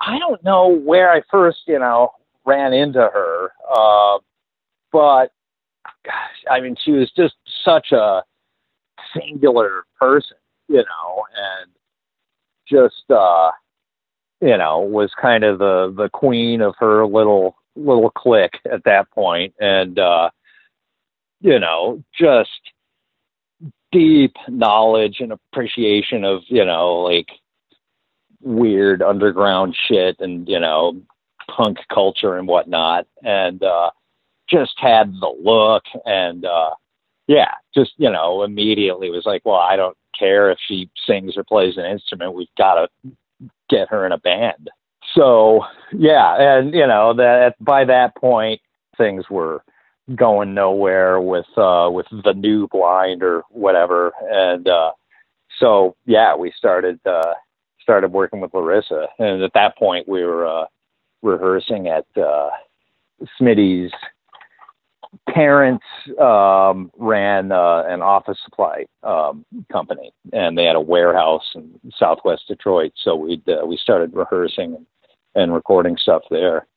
I don't know where I first, ran into her, but gosh, I mean, she was just such a singular person, and just, was kind of the queen of her little clique at that point, and just deep knowledge and appreciation of like weird underground shit and punk culture and whatnot, and just had the look, and yeah, just immediately was like, well, I don't care if she sings or plays an instrument, we've got to get her in a band. So yeah, and that by that point things were going nowhere with the new Blind or whatever, and so yeah, we started working with Larissa, and at that point we were rehearsing at Smitty's parents ran an office supply company, and they had a warehouse in Southwest Detroit. So we started rehearsing and recording stuff there.